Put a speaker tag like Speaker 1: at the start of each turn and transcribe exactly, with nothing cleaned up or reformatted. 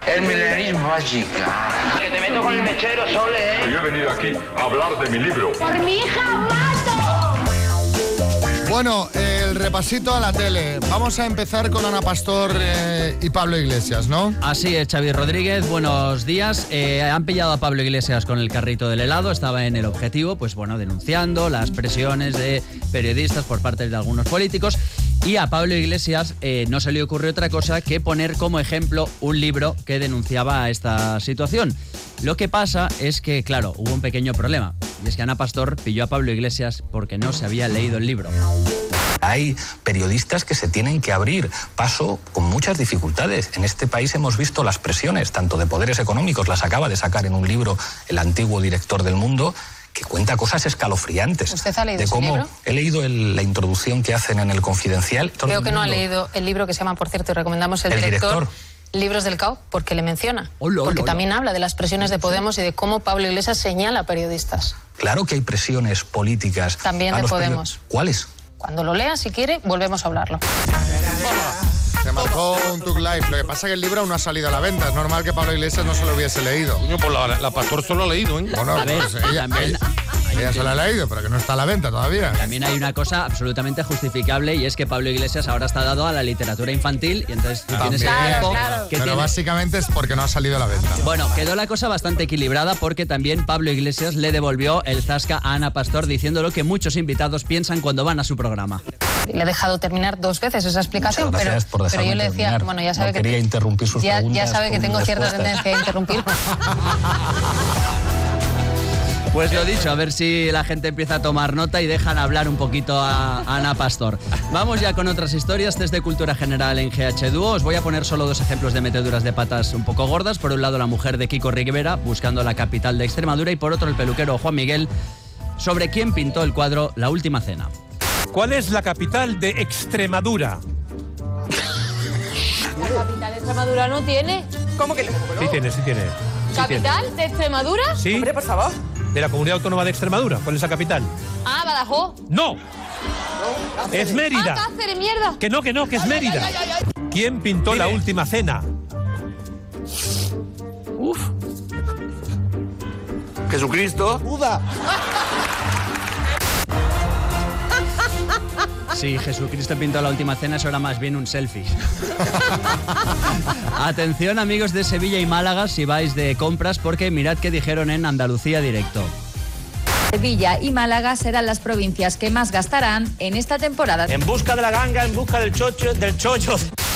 Speaker 1: El milenarismo va a llegar.
Speaker 2: Que te meto con el mechero, Sole, ¿eh?
Speaker 3: Yo he venido aquí a hablar de mi libro.
Speaker 4: ¡Por mi hija mato!
Speaker 5: Bueno, el repasito a la tele. Vamos a empezar con Ana Pastor eh, y Pablo Iglesias, ¿no?
Speaker 6: Así es, Xavi Rodríguez, buenos días. Eh, han pillado a Pablo Iglesias con el carrito del helado, estaba en El Objetivo, pues bueno, denunciando las presiones de periodistas por parte de algunos políticos. Y a Pablo Iglesias eh, no se le ocurrió otra cosa que poner como ejemplo un libro que denunciaba esta situación. Lo que pasa es que, claro, hubo un pequeño problema. Y es que Ana Pastor pilló a Pablo Iglesias porque no se había leído el libro.
Speaker 7: Hay periodistas que se tienen que abrir paso con muchas dificultades. En este país hemos visto las presiones, tanto de poderes económicos, las acaba de sacar en un libro el antiguo director del Mundo, que cuenta cosas escalofriantes.
Speaker 8: ¿Usted ha leído
Speaker 7: de
Speaker 8: ese
Speaker 7: cómo
Speaker 8: libro?
Speaker 7: He leído el, la introducción que hacen en El Confidencial.
Speaker 8: Creo que no ha leído el libro que se llama, por cierto, y recomendamos el,
Speaker 7: El
Speaker 8: director,
Speaker 7: director.
Speaker 8: Libros del Cao, porque le menciona.
Speaker 6: Hola,
Speaker 8: porque
Speaker 6: hola,
Speaker 8: también
Speaker 6: hola.
Speaker 8: habla de las presiones de Podemos y de cómo Pablo Iglesias señala a periodistas.
Speaker 7: Claro que hay presiones políticas.
Speaker 8: También
Speaker 7: a
Speaker 8: de
Speaker 7: los
Speaker 8: Podemos.
Speaker 7: period- ¿Cuáles?
Speaker 8: Cuando lo lea, si quiere, volvemos a hablarlo.
Speaker 5: Se marcó un Tug Live. Lo que pasa es que el libro aún no ha salido a la venta. Es normal que Pablo Iglesias no se lo hubiese leído.
Speaker 9: Coño, pues la, la Pastor solo ha leído, ¿eh?
Speaker 5: Bueno,
Speaker 6: A ver,
Speaker 5: pues ella,
Speaker 6: también-
Speaker 5: ella- ella se lo ha leído, pero que no está a la venta todavía.
Speaker 6: También hay una cosa absolutamente justificable y es que Pablo Iglesias ahora está dado a la literatura infantil y entonces tú tienes el
Speaker 5: También.
Speaker 6: tiempo
Speaker 8: Claro,
Speaker 6: que
Speaker 5: Pero
Speaker 6: tienes.
Speaker 5: básicamente es porque no ha salido a la venta.
Speaker 6: Bueno, quedó la cosa bastante equilibrada porque también Pablo Iglesias le devolvió el zasca a Ana Pastor diciendo lo que muchos invitados piensan cuando van a su programa.
Speaker 8: Le he dejado terminar dos veces esa explicación,
Speaker 7: Muchas
Speaker 8: pero,
Speaker 7: gracias por
Speaker 8: pero
Speaker 7: dejarme
Speaker 8: yo le decía,
Speaker 7: terminar.
Speaker 8: bueno, ya sabe
Speaker 7: No
Speaker 8: que
Speaker 7: quería interrumpir sus
Speaker 8: ya,
Speaker 7: preguntas
Speaker 8: ya sabe que
Speaker 7: con
Speaker 8: tengo cierta
Speaker 7: respuestas.
Speaker 8: tendencia a interrumpir.
Speaker 6: Pues lo dicho, a ver si la gente empieza a tomar nota y dejan hablar un poquito a Ana Pastor. Vamos ya con otras historias desde Cultura General en G H Dúo. Os voy a poner solo dos ejemplos de meteduras de patas un poco gordas. Por un lado, la mujer de Kiko Rivera buscando la capital de Extremadura y por otro, el peluquero Juan Miguel sobre quién pintó el cuadro La Última Cena.
Speaker 9: ¿Cuál es la capital de Extremadura?
Speaker 4: ¿La capital de Extremadura no tiene?
Speaker 10: ¿Cómo que no?
Speaker 9: Sí tiene, sí tiene. Sí
Speaker 4: ¿Capital de Extremadura?
Speaker 9: tiene. Sí,
Speaker 10: Hombre, por favor.
Speaker 9: de la Comunidad Autónoma de Extremadura. ¿Cuál es la capital?
Speaker 4: Ah, Badajoz.
Speaker 9: ¡No! Es
Speaker 4: Ah,
Speaker 9: Mérida.
Speaker 4: Cáceres, mierda.
Speaker 9: Que no, que no, que es Mérida. ¿Quién pintó La Última Cena?
Speaker 6: Uf.
Speaker 1: Jesucristo.
Speaker 6: Si Jesucristo pintó La Última Cena, eso era más bien un selfie. Atención, amigos de Sevilla y Málaga, si vais de compras, porque mirad qué dijeron en Andalucía Directo.
Speaker 11: Sevilla y Málaga serán las provincias que más gastarán en esta temporada.
Speaker 2: En busca de la ganga, en busca del chocho, del chollo.